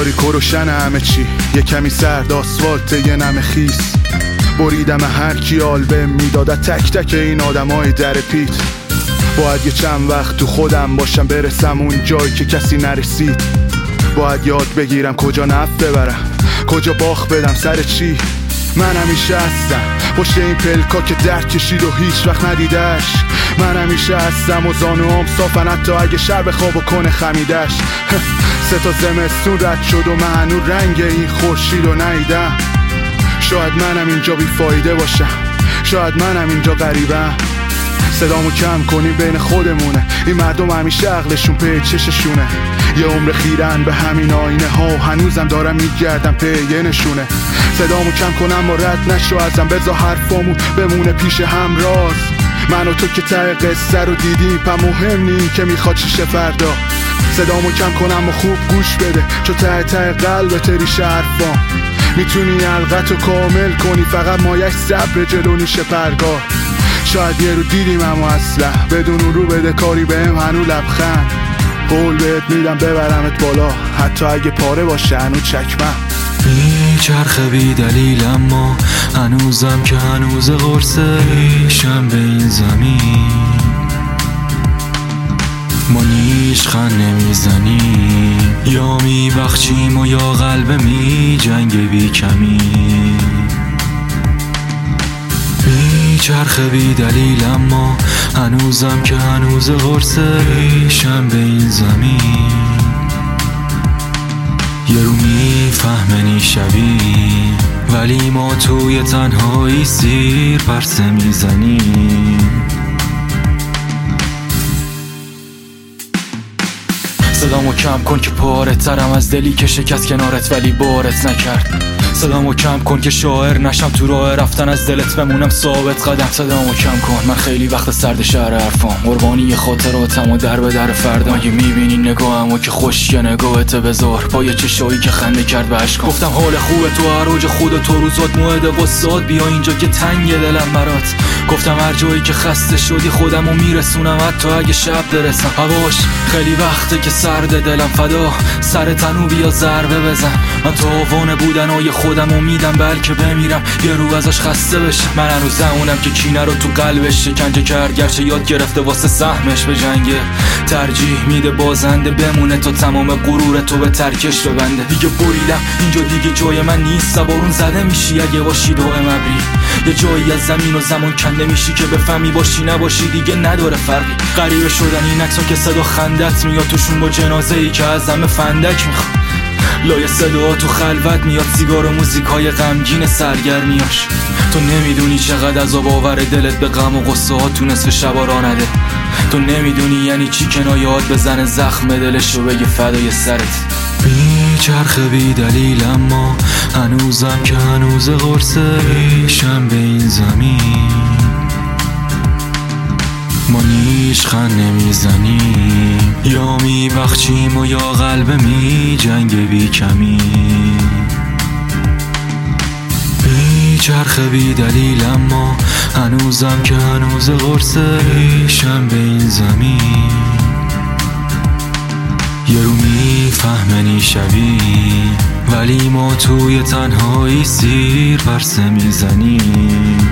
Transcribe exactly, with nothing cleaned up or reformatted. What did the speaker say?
تاریک و روشن همه چی، یه کمی سرد آسفالت یه نم خیس. بریدم هر کی آلبم میدادت تک تک این آدمای در پیت. باید یه چند وقت تو خودم باشم برسم اون جایی که کسی نرسید. باید یاد بگیرم کجا نفت ببرم، کجا باخ بدم سر چی. من همیشه هستم پشت این پلکا که درد کشید و هیچ وقت ندیدش. من همیشه هستم و زانوام صافن حتی اگه شب خواب و کنه خمیدش. سه تا زمستون رد شد و من هنوز رنگ این خورشید رو ندیدم. شاید منم اینجا بی فایده باشم، شاید منم اینجا غریبم. صدامو کم کنیم بین خودمونه، این مردم همیشه عقلشون پی چششونه. یه عمر خیرن به همین آینه ها و هنوزم دارم میگردم پی یه نشونه. صدامو کم کنم و رد نشو ازم، بذار حرفامون بمونه پیش هم راز. من و تو که ته قصه رو دیدیم پا مهم نیم که میخواد چیشه فردا. صدامو کم کنم و خوب گوش بده چو ته ته قلبت ریشه حرفام. میتونی حلقتو کامل کنی فقط مایش صبر جلو نیشه پرگار. شاید یه رو دیدیم اما اصلا بدون اون رو بده کاری بهم هنو لبخند. قول بهت میدم ببرمت بالا حتی اگه پاره باشه هنو چکمم. میچرخه بی دلیل اما هنوزم که هنوز قرصه ریشم به این زمین. ما نیشخن نمیزنیم، یا میبخشیم و یا قلب می جنگ بی کمی. میچرخه بی دلیل اما هنوزم که هنوز قرصه ریشم به این زمین. یه رو میفهمنی شبی ولی ما توی تنهایی سیر پرسه میزنیم. صدامو کم کن که پاره ترم از دلی که شکست کنارت ولی بارت نکرد. صدامو کم کن که شاعر نشم تو راه رفتن از دلت بمونم ثابت قدم. صدامو کم کن من خیلی وقت سرد شهر حرفام، قربانی خاطراتم و در به در فردا. مگه میبینی نگاهمو که خوشیه نگاهت بذار با یه چشایی که خنده کرد به عشقام. گفتم حال خوبه تو هر اوج خودت تو روزات موعد وساد بیا اینجا که تنگ دلم برات. گفتم هر جایی که خسته شدی خودمو میرسونم حتی اگه شب برسم. هواش خیلی وقته که سرد دلم فدا سر تنو بیا ضربه بزن. من تو آوانه بودن های خودمو میدم بلکه بمیرم یه رو ازش خسته بشه. من هنوز زمونم که کینه رو تو قلبش شکنجه کرد گرچه یاد گرفته واسه سهمش به جنگه. ترجیح میده بازنده بمونه تا تمام غرور تو به ترکش ببنده. دیگه بریدم اینجا دیگه جای من نیست، سوارون زده میشی اگه باشی دائم ابری. یه جایی از زمین و زمان کنده میشی که بفهمی باشی نباشی دیگه نداره فرقی. غریبه شدن این عکسا که صدا خندت میاد توشون با جنازه ای که از همه فندک میخواد. لای صدا تو خلوت میاد سیگار و موزیکای غمگین سرگرمیاش. تو نمیدونی چقدر عذاب آور دلت به غم و غصه ها تو نصف شبا راه نده. تو نمیدونی یعنی چی کنایات بزنه زخم دلش رو بگه فدای سرت. میچرخه بی دلیل اما هنوزم که هنوز قرصه ریشم به این زمین. ما نیشخن نمیزنیم، یا میبخشیم و یا قلب می جنگ بی کمی. میچرخه بی دلیل اما هنوزم که هنوز قرصه ریشم به این زمین. یه رو میفهمنی شبی ولی ما توی تنهایی سیر پرسه میزنیم.